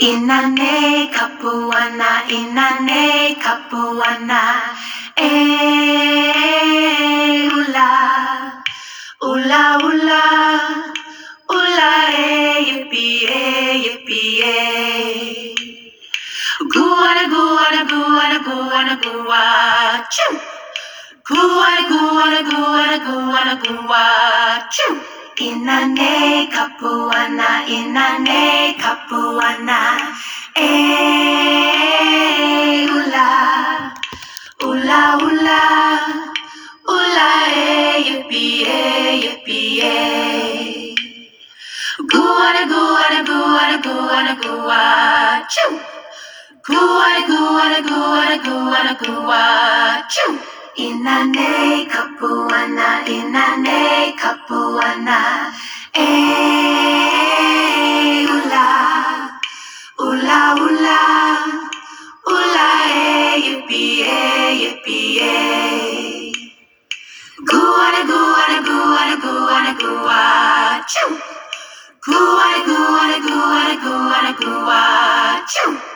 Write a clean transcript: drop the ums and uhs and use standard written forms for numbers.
Inane kapuana, inane kapuana, ula, ula, ula, ula, yippee, yippee. Guana, guana, guana, guana, gua, choo. Guana, guana, guana, guana, gua, choo. Inane kapuana, inane kapuana, ula, ula, ula, ula, yippee, yippee. Guana, guana, guana, guana, gua, choo. Guana, guana, guana, guana, gua, choo. Inane kapuana, inane kapuana, ula, ula, ula, ula, yippee, yippee. Guana, guana, guana, guana, gua, choo. Guana, guana, guana, guana, gua, choo.